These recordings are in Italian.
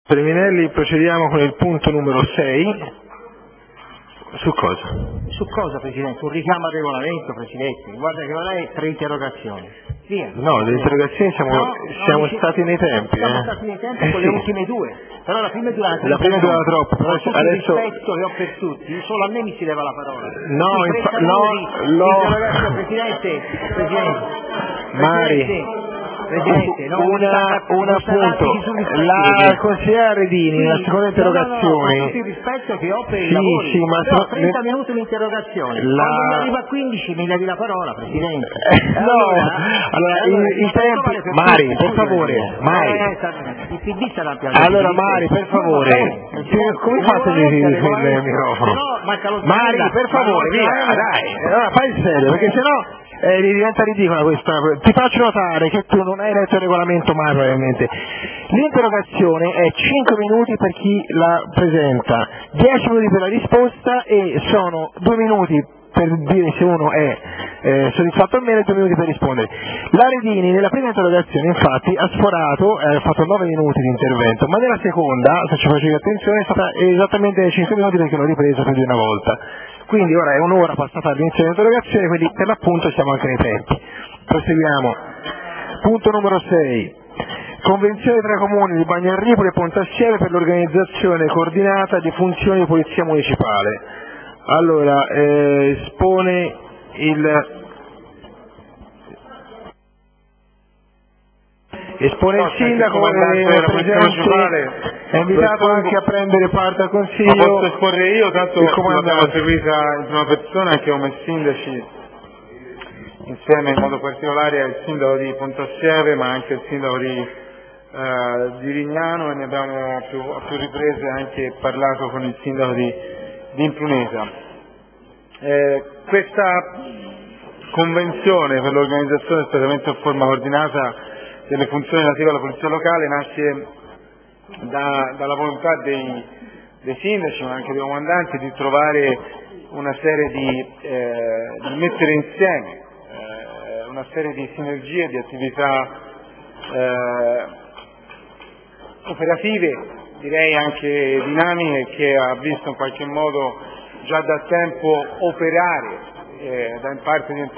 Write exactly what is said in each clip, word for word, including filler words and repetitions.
Preminelli, procediamo con il punto numero sei. Su cosa? Su cosa, Presidente? Un richiamo al regolamento, Presidente. Guarda che non è tre interrogazioni. Via. No, le interrogazioni siamo, no, siamo no, stati nei tempi. Siamo eh. stati nei tempi eh, con sì. le ultime due. Però la prima durava La prima durava troppo, però con tutto adesso... il rispetto che ho per tutti, solo a me mi si leva la parola. No, Su infa... trenta no, minuti, lo... interrogazione, Presidente, Presidente. Mari. Presidente. Presidente, no, una, non un appunto, la consigliera Redini, la seconda interrogazione. No, no, no, con tutto il rispetto che ho per sì, i lavori, sì, ma però so, trenta le... minuti un'interrogazione, la... quando mi arriva a quindici mi levi la parola, Presidente. Eh, no, allora, allora, allora i, i tempi, per Mari, tutti, per favore, Mari. Eh, il P D sarà più allora Mari, per favore, come fate di dire il microfono? Mari, per favore, via, dai, allora fai il serio, perché sennò... Eh, diventa ridicola questa. Ti faccio notare che tu non hai letto il regolamento mai probabilmente. L'interrogazione è cinque minuti per chi la presenta, dieci minuti per la risposta e sono due minuti per dire se uno è eh, soddisfatto o meno e due minuti per rispondere. La Redini nella prima interrogazione infatti ha sforato, eh, ha fatto nove minuti di intervento, ma nella seconda, se ci facevi attenzione, è stata esattamente cinque minuti perché l'ho ripresa più di una volta. Quindi ora è un'ora passata all'inizio dell'interrogazione, quindi per l'appunto siamo anche nei tempi. Proseguiamo. Punto numero sei. Convenzione tra i comuni di Bagnarripoli e Pontassieve per l'organizzazione coordinata di funzioni di polizia municipale. Allora, eh, espone il... Espone il sindaco, il presidente è invitato anche a prendere parte al consiglio. Ma posso esporre io, tanto l'abbiamo seguita in prima persona anche come sindaci, insieme in modo particolare al sindaco di Pontassieve ma anche al sindaco di, eh, di Rignano, e ne abbiamo più, a più riprese anche parlato con il sindaco di, di Imprunesa. Eh, questa convenzione per l'organizzazione specialmente in forma coordinata delle funzioni relative alla polizia locale nasce da, dalla volontà dei, dei sindaci ma anche dei comandanti di trovare una serie di, eh, di mettere insieme eh, una serie di sinergie, di attività eh, operative, direi anche dinamiche, che ha visto in qualche modo già da tempo operare eh, da in parte di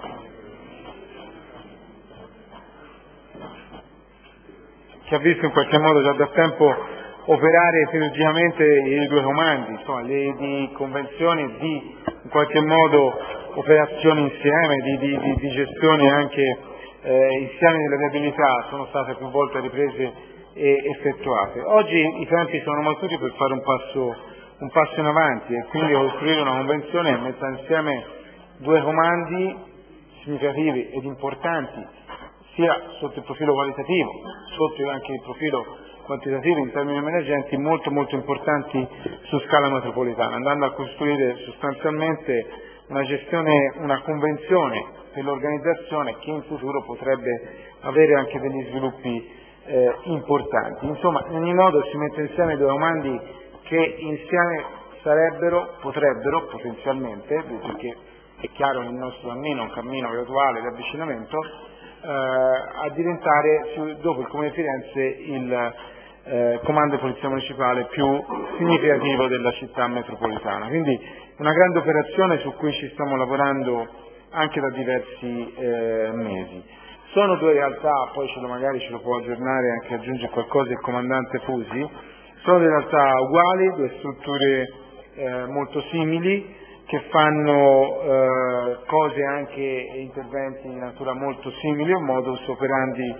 che ha visto in qualche modo già da tempo operare sinergicamente i due comandi, insomma, le di convenzioni di in qualche modo operazioni insieme, di, di, di, di gestione anche eh, insieme delle viabilità sono state più volte riprese e effettuate. Oggi i tempi sono maturi per fare un passo, un passo in avanti e quindi costruire una convenzione che metta insieme due comandi significativi ed importanti, sia sotto il profilo qualitativo, sotto anche il profilo quantitativo in termini emergenti, molto molto importanti su scala metropolitana, andando a costruire sostanzialmente una gestione, una convenzione per l'organizzazione che in futuro potrebbe avere anche degli sviluppi eh, importanti. Insomma, in ogni modo si mette insieme due comandi che insieme sarebbero, potrebbero potenzialmente, perché è chiaro che il nostro cammino è un cammino graduale di avvicinamento, Eh, a diventare dopo il Comune di Firenze il eh, comando di polizia municipale più significativo della città metropolitana. Quindi una grande operazione su cui ci stiamo lavorando anche da diversi eh, mesi. Sono due realtà, poi ce lo, magari ce lo può aggiornare e anche aggiungere qualcosa il comandante Fusi, sono due realtà uguali, due strutture eh, molto simili, che fanno eh, cose anche interventi di natura molto simili, un modus operandi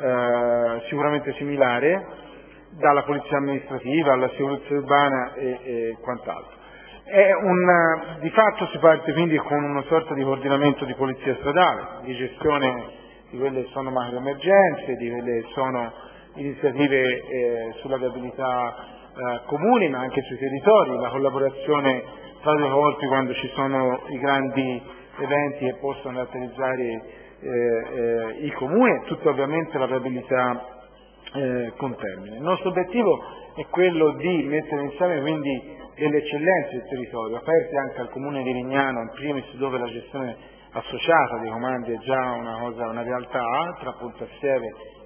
eh, sicuramente similare, dalla polizia amministrativa alla sicurezza urbana e, e quant'altro. È un, di fatto si parte quindi con una sorta di coordinamento di polizia stradale, di gestione di quelle che sono macro emergenze, di quelle che sono iniziative eh, sulla viabilità eh, comuni ma anche sui territori, la collaborazione tra due corpi quando ci sono i grandi eventi che possono caratterizzare eh, eh, i comuni e tutta ovviamente la viabilità eh, con termine. Il nostro obiettivo è quello di mettere insieme quindi delle eccellenze del territorio, aperte anche al comune di Rignano, in primis dove la gestione associata dei comandi è già una cosa, una realtà, tra Pontassieve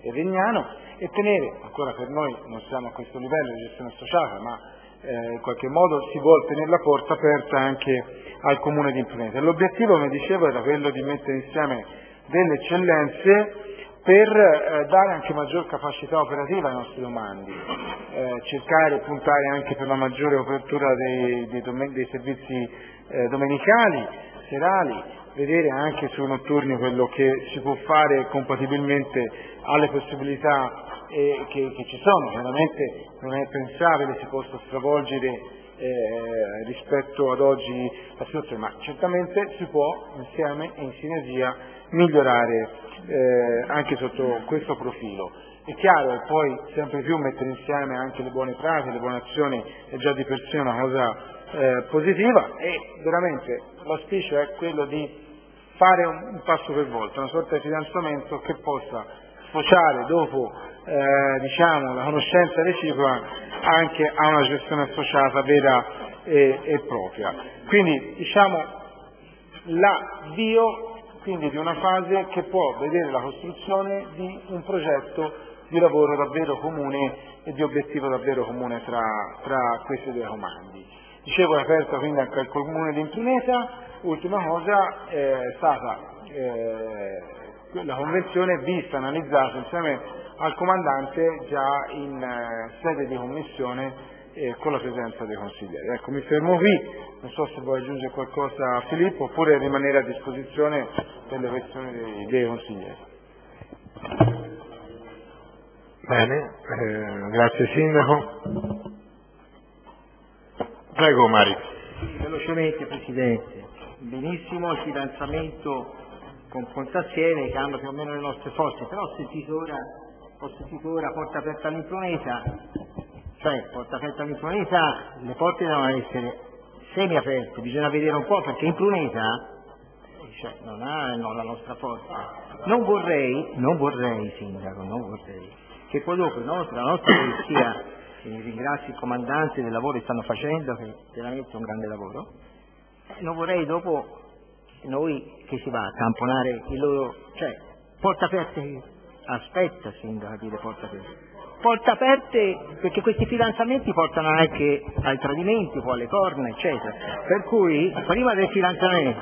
e Vignano, e tenere, ancora per noi non siamo a questo livello di gestione associata, ma eh, in qualche modo si vuole tenere la porta aperta anche al comune di Impruneta. L'obiettivo, come dicevo, era quello di mettere insieme delle eccellenze per eh, dare anche maggior capacità operativa ai nostri domandi, eh, cercare, puntare anche per la maggiore copertura dei, dei, domen- dei servizi eh, domenicali, serali, vedere anche sui notturni quello che si può fare compatibilmente alle possibilità eh, che, che ci sono. Chiaramente non è pensabile si possa stravolgere eh, rispetto ad oggi la situazione, ma certamente si può insieme e in sinergia migliorare eh, anche sotto questo profilo. È chiaro che poi sempre più mettere insieme anche le buone pratiche, le buone azioni è già di per sé una cosa eh, positiva, e veramente l'auspicio è quello di fare un, un passo per volta, una sorta di fidanzamento che possa sfociare dopo eh, diciamo, la conoscenza reciproca anche a una gestione associata vera e, e propria. Quindi diciamo l'avvio quindi di una fase che può vedere la costruzione di un progetto di lavoro davvero comune e di obiettivo davvero comune tra, tra questi due comandi. Dicevo, è aperta quindi anche al comune di Impruneta. Ultima cosa, eh, è stata eh, la convenzione vista, analizzata insieme al comandante già in eh, sede di commissione eh, con la presenza dei consiglieri. Ecco, mi fermo qui, non so se vuoi aggiungere qualcosa a Filippo oppure rimanere a disposizione per le questioni dei, dei consiglieri. Bene, eh, grazie Sindaco. Prego Mari. Velocemente Presidente, benissimo il fidanzamento con Pontassieve che hanno più o meno le nostre forze, però ho sentito ora, ho sentito ora porta aperta all'Impruneta, cioè porta aperta all'Impruneta, le porte devono essere semi aperte, bisogna vedere un po' perché Impruneta cioè, non ha no, la nostra forza. Non vorrei, non vorrei Sindaco, non vorrei che poi dopo la nostra, la nostra polizia, e ringrazio il comandante del lavoro che stanno facendo, che veramente è un grande lavoro, non vorrei dopo noi che si va a tamponare il loro, cioè porte aperte, aspetta Sindaco a dire porte aperte, porte aperte perché questi fidanzamenti portano anche ai tradimenti, poi alle corna eccetera, per cui prima del fidanzamento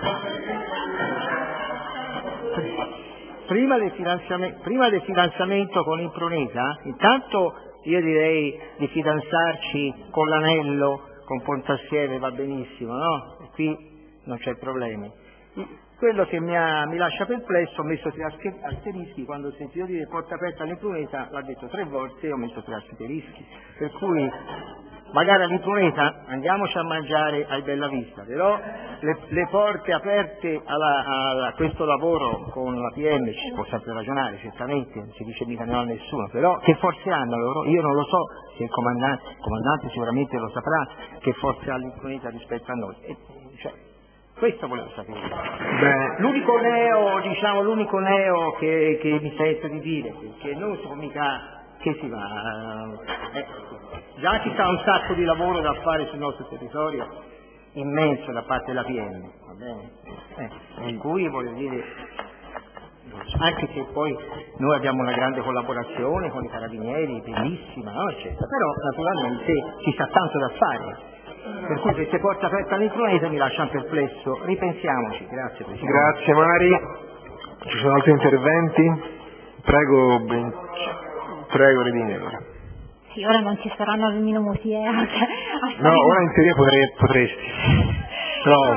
prima del fidanzamento, prima del fidanzamento con Impruneta, intanto io direi di fidanzarci con l'anello, con Pontassieve va benissimo, no? E qui non c'è problema. Quello che mi, ha, mi lascia perplesso, ho messo tre asterischi, quando ho sentito dire porta aperta all'Impruneta, l'ha detto tre volte e ho messo tre asterischi, per cui magari all'Impruneta andiamoci a mangiare ai Bellavista, però le, le porte aperte alla, a, a questo lavoro con la P M ci si può sempre ragionare, certamente, non si dice mica no a nessuno, però che forze hanno loro? Io non lo so, se il comandante, il comandante sicuramente lo saprà, che forze ha l'Impruneta rispetto a noi. E, cioè, questo volevo sapere. Beh. L'unico neo, diciamo, l'unico neo che, che mi sento di dire, che non si può mica che si va, eh, già ci sta un sacco di lavoro da fare sul nostro territorio, immenso da parte della P M, va bene? Eh, in cui voglio dire, anche se poi noi abbiamo una grande collaborazione con i carabinieri, bellissima, no? Eccetera, però naturalmente ci sta tanto da fare. Per cui queste porte aperte all'Impruneta mi lasciano perplesso, ripensiamoci, grazie Presidente. Grazie Mari. Ci sono altri interventi? Prego, ben... Prego Redini allora. Sì, ora non ci saranno minuti, eh. No, ora in teoria potrei, potresti. No.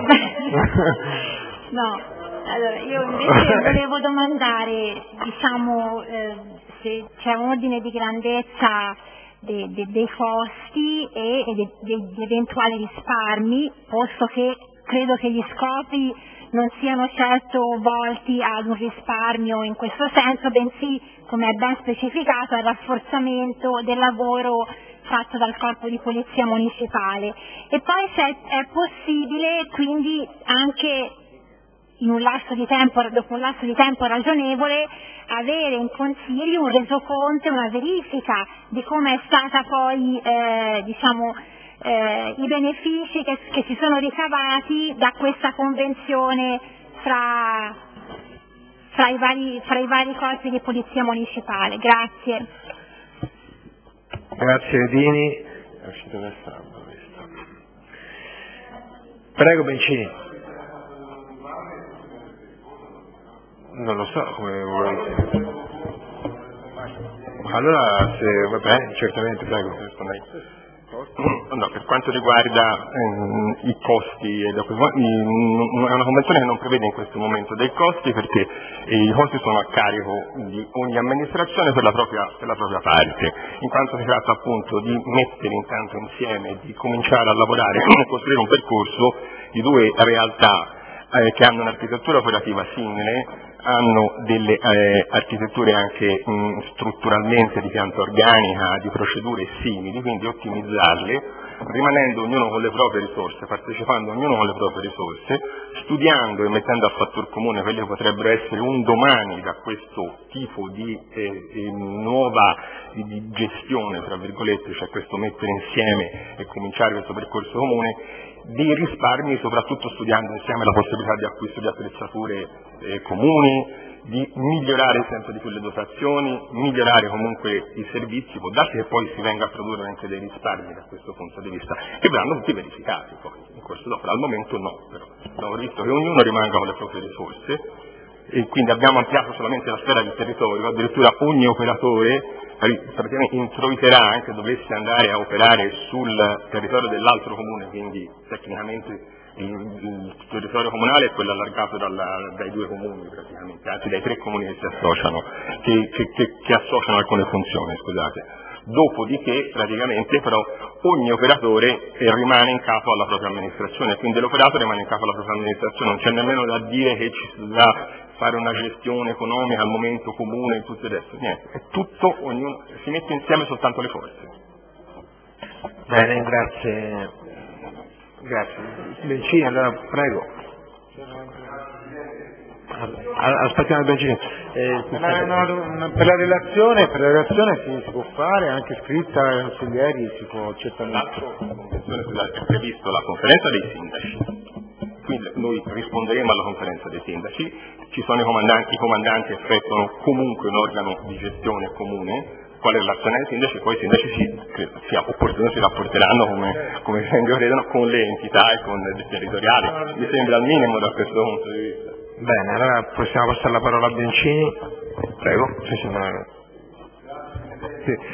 No, allora io invece volevo domandare, diciamo, eh, se c'è un ordine di grandezza de, de, dei costi e, e de, de, di eventuali risparmi, posto che credo che gli scopi non siano certo volti ad un risparmio in questo senso, bensì, come è ben specificato, al rafforzamento del lavoro fatto dal corpo di polizia municipale. E poi se è possibile, quindi anche in un lasso di tempo, dopo un lasso di tempo ragionevole, avere in consiglio un resoconto, una verifica di come è stata poi, eh, diciamo, eh, i benefici che, che si sono ricavati da questa convenzione fra, fra i vari, fra i vari corpi di polizia municipale. Grazie. Grazie Dini. È uscito per stampa questo. Prego Bencini. Non lo so come vuoi. Allora, se vabbè, certamente, prego. No, per quanto riguarda ehm, i costi, è una convenzione che non prevede in questo momento dei costi, perché i costi sono a carico di ogni amministrazione per la propria, per la propria parte, in quanto si tratta appunto di mettere intanto insieme, di cominciare a lavorare e costruire un percorso di due realtà eh, che hanno un'architettura operativa simile, hanno delle eh, architetture anche mh, strutturalmente di pianta organica, di procedure simili, quindi ottimizzarle, rimanendo ognuno con le proprie risorse, partecipando ognuno con le proprie risorse, studiando e mettendo a fattor comune quelle che potrebbero essere un domani da questo tipo di eh, eh, nuova di, di gestione, tra virgolette, cioè questo mettere insieme e cominciare questo percorso comune, di risparmi, soprattutto studiando insieme la possibilità di acquisto di attrezzature eh, comuni, di migliorare sempre di più le dotazioni, migliorare comunque i servizi, può darsi che poi si venga a produrre anche dei risparmi da questo punto di vista, che verranno tutti verificati poi in corso d'opera. Al momento no, però abbiamo visto che ognuno rimanga con le proprie risorse e quindi abbiamo ampliato solamente la sfera del territorio, addirittura ogni operatore praticamente introiterà, anche dovesse andare a operare sul territorio dell'altro comune, quindi tecnicamente il, il territorio comunale è quello allargato dalla, dai due comuni praticamente, anzi dai tre comuni che si associano, che, che, che, che associano alcune funzioni, scusate. Dopodiché praticamente però ogni operatore rimane in capo alla propria amministrazione, quindi l'operato rimane in capo alla propria amministrazione, non c'è nemmeno da dire che ci si dovrà fare una gestione economica al momento comune e tutto il resto, niente, è tutto, ognuno, si mette insieme soltanto le forze. Bene, grazie. Grazie. Bencini, allora prego. Aspettiamo il Bencini. Eh, no, no, per la relazione, per la relazione si, si può fare, anche scritta ai consiglieri, si può certamente. È previsto la conferenza dei sindaci, quindi noi risponderemo alla conferenza dei sindaci, ci sono i comandanti, i comandanti effettuano comunque un organo di gestione comune, quale relazione ai sindaci, poi i sindaci si, si, opportuno si rapporteranno come, come credono con le entità e con le territoriali, mi sembra al minimo da questo punto di vista. Bene, allora possiamo passare la parola a Bencini, prego. Sì, sì, sì.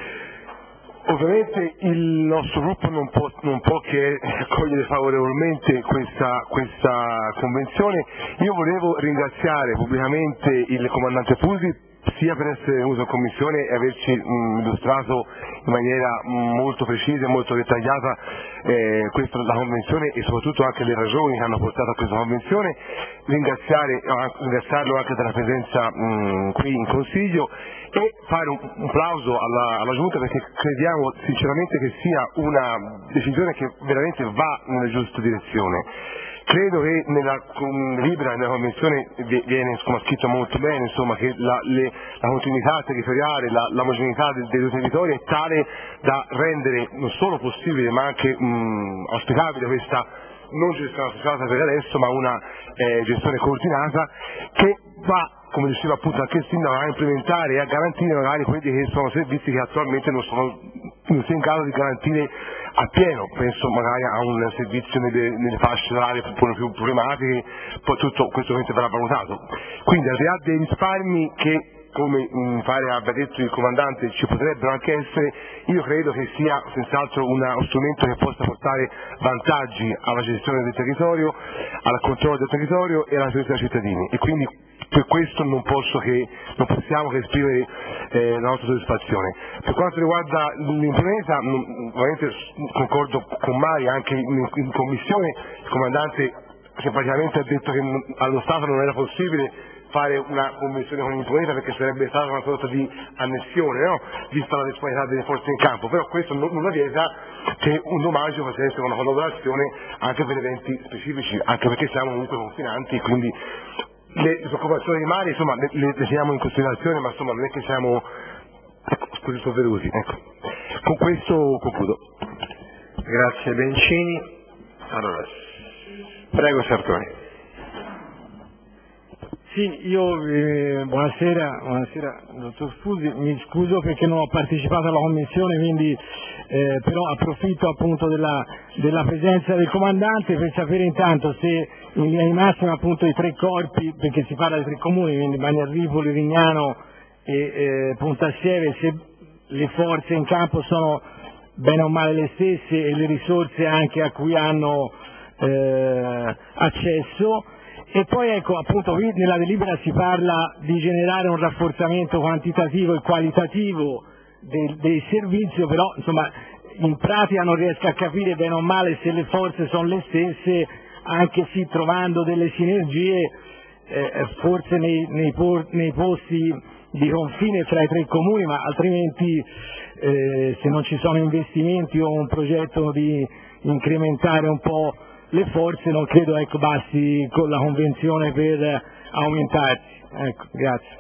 Ovviamente il nostro gruppo non può, non può che accogliere favorevolmente questa, questa convenzione. Io volevo ringraziare pubblicamente il comandante Pusi sia per essere venuto in commissione e averci mh, illustrato in maniera mh, molto precisa e molto dettagliata eh, questa, la convenzione e soprattutto anche le ragioni che hanno portato a questa convenzione, ringraziare, eh, ringraziarlo anche della presenza mh, qui in Consiglio e fare un, un plauso alla, alla Giunta, perché crediamo sinceramente che sia una decisione che veramente va nella giusta direzione. Credo che nella delibera, nella convenzione viene insomma, scritto molto bene insomma, che la, le, la continuità territoriale, la, l'omogeneità dei, dei due territori è tale da rendere non solo possibile ma anche mh, auspicabile questa non gestione associata per adesso, ma una eh, gestione coordinata che va, come diceva appunto anche il sindaco, a implementare e a garantire magari quelli che sono servizi che attualmente non sono non si è in grado di garantire appieno, penso magari a un servizio nelle, nelle fasce orarie più, più problematiche, poi tutto questo verrà valutato. Quindi al di là dei risparmi che, come mi pare abbia detto il comandante, ci potrebbero anche essere, io credo che sia senz'altro uno strumento che possa portare vantaggi alla gestione del territorio, al controllo del territorio e alla sicurezza dei cittadini e quindi per questo non posso che non possiamo che esprimere eh, la nostra soddisfazione. Per quanto riguarda l'impresa, ovviamente concordo con Mari, anche in, in commissione il comandante simpaticamente ha detto che non, allo Stato non era possibile fare una convenzione con l'impresa perché sarebbe stata una sorta di annessione, no? Vista la disponibilità delle forze in campo, però questo non, non vieta che un domani ci possa essere una collaborazione anche per eventi specifici, anche perché siamo comunque confinanti, quindi le preoccupazioni di Mari insomma le, le teniamo in considerazione, ma insomma non è che siamo così sovveruti, ecco. Con questo concludo. Grazie Bencini. Allora, prego Sartoni. Sì, io eh, buonasera, buonasera dottor Fusi, mi scuso perché non ho partecipato alla commissione, quindi eh, però approfitto appunto della, della presenza del comandante per sapere intanto se in linea di massima appunto i tre corpi, perché si parla di tre comuni, quindi Bagnarripoli, Rignano e eh, Pontassieve, se le forze in campo sono bene o male le stesse e le risorse anche a cui hanno eh, accesso. E poi ecco, appunto, qui nella delibera si parla di generare un rafforzamento quantitativo e qualitativo del, del servizio, però insomma in pratica non riesco a capire bene o male se le forze sono le stesse, anche sì trovando delle sinergie, eh, forse nei, nei, por, nei posti di confine tra i tre comuni, ma altrimenti eh, se non ci sono investimenti o un progetto di incrementare un po' le forze non credo ecco, basti con la convenzione per aumentarsi. Ecco, grazie.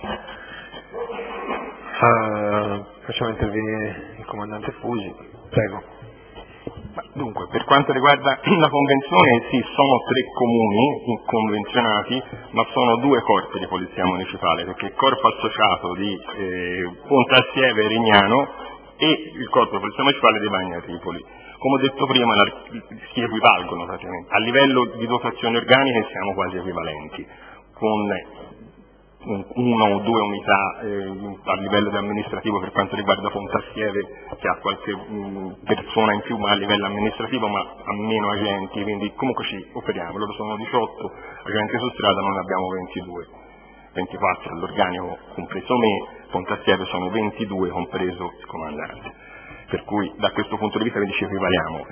Uh, facciamo intervenire il comandante Fusi, prego. Dunque, per quanto riguarda la convenzione, sì, sono tre comuni convenzionati, ma sono due corpi di polizia municipale, perché il corpo associato di eh, Pontassieve e Rignano e il corpo di polizia municipale di Bagnarripoli. Come ho detto prima, si equivalgono praticamente. A livello di dotazioni organiche siamo quasi equivalenti, con una o due unità eh, a livello di amministrativo per quanto riguarda Pontassieve, che ha qualche mh, persona in più ma a livello amministrativo, ma ha meno agenti, quindi comunque ci operiamo. Loro sono diciotto agenti su strada, noi ne abbiamo ventidue, ventiquattro all'organico compreso me, Pontassieve sono ventidue compreso il comandante. Per cui da questo punto di vista quindi ci equivaliamo.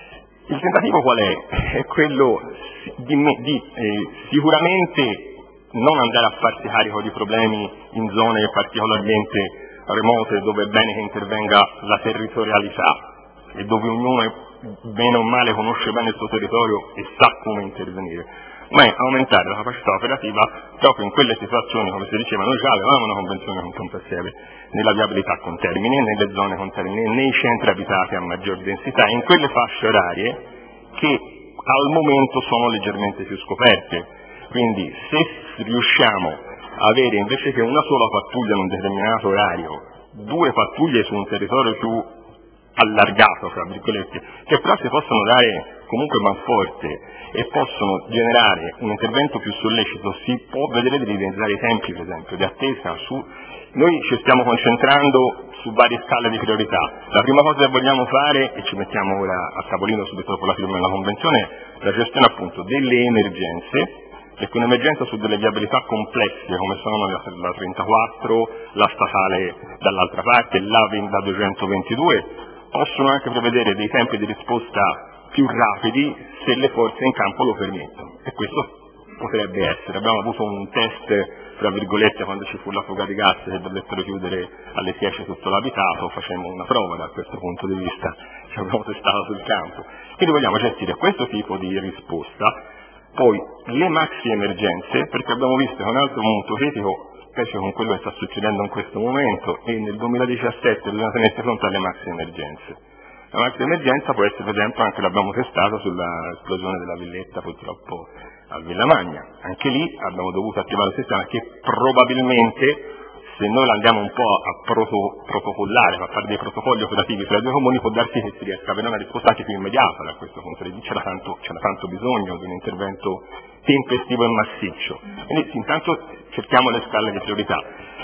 Il tentativo qual è? È quello di, di eh, sicuramente non andare a farsi carico di problemi in zone particolarmente remote dove è bene che intervenga la territorialità e dove ognuno è, bene o male conosce bene il suo territorio e sa come intervenire, ma è aumentare la capacità operativa proprio in quelle situazioni, come si diceva, noi già avevamo una convenzione con Pontassieve nella viabilità con termine, nelle zone con termine, nei centri abitati a maggior densità, in quelle fasce orarie che al momento sono leggermente più scoperte. Quindi se riusciamo a avere invece che una sola pattuglia in un determinato orario, due pattuglie su un territorio più allargato, fra virgolette, che però si possono dare comunque manforte e possono generare un intervento più sollecito, si può vedere di realizzare i tempi, per esempio, di attesa su. Noi ci stiamo concentrando su varie scale di priorità. La prima cosa che vogliamo fare, e ci mettiamo ora a tavolino subito dopo la firma della convenzione, è la gestione appunto delle emergenze, perché un'emergenza su delle viabilità complesse come sono la, la trentaquattro, la statale dall'altra parte, la, la duecentoventidue, possono anche prevedere dei tempi di risposta più rapidi se le forze in campo lo permettono, e questo potrebbe essere. Abbiamo avuto un test, tra virgolette, quando ci fu la fuga di gas che dovettero chiudere alle dieci tutto l'abitato, facemmo una prova da questo punto di vista, ci abbiamo testato sul campo. Quindi vogliamo gestire questo tipo di risposta. Poi le maxi emergenze, perché abbiamo visto che un altro punto critico, specie con quello che sta succedendo in questo momento, e nel duemiladiciassette bisogna tenersi fronte alle maxi emergenze. La maxi emergenza può essere, per esempio, anche l'abbiamo testato sull'esplosione della villetta purtroppo a Villamagna. Anche lì abbiamo dovuto attivare il sistema che probabilmente, se noi la andiamo un po' a proto, protocollare, a fare dei protocolli operativi tra i due comuni, può darsi che si riesca a avere una risposta anche più immediata da questo punto di vista. C'era tanto, c'era tanto bisogno di un intervento tempestivo e massiccio. Quindi intanto cerchiamo le scale di priorità.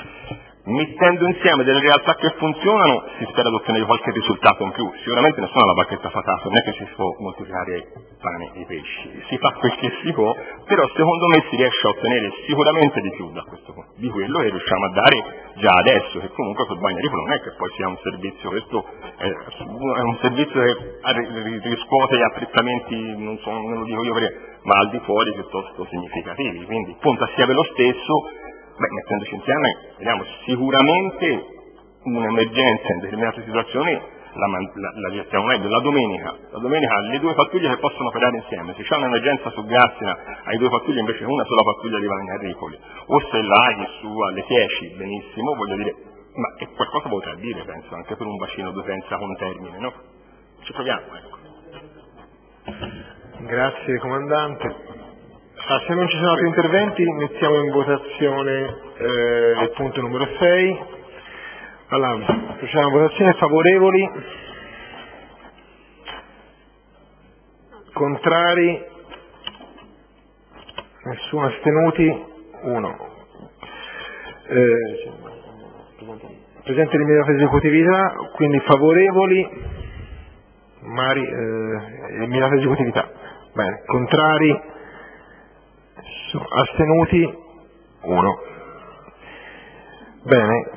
Mettendo insieme delle realtà che funzionano si spera di ottenere qualche risultato in più. Sicuramente nessuna è la bacchetta fatata, non è che si può moltiplicare pane e pesci, si fa quel che si può, però secondo me si riesce a ottenere sicuramente di più da questo punto, di quello che riusciamo a dare già adesso, che comunque quel Bagnarripoli non è che poi sia un servizio, questo è, è un servizio che riscuote apprezzamenti, non, so, non lo dico io, ma al di fuori piuttosto significativi, quindi Pontassieve lo stesso. Beh, mettendoci insieme, vediamo, sicuramente un'emergenza in determinate situazioni la, la, la gestiamo meglio. La domenica, la domenica le due pattuglie che possono operare insieme, se c'è un'emergenza su Grassina hai due pattuglie invece che una sola pattuglia di Bagnarripoli, o se l'hai su alle dieci, benissimo, voglio dire, ma è qualcosa potrà dire, penso, anche per un bacino d'utenza con termine, no? Ci proviamo, ecco. Grazie comandante. Ah, se non ci sono altri interventi mettiamo in votazione eh, il punto numero sei. Allora, procediamo a votazione. Favorevoli, contrari, nessuno, astenuti, uno. Eh, presente l'immediata esecutività, quindi favorevoli, Mari, eh, immediata esecutività. Bene, contrari, astenuti, uno. Bene,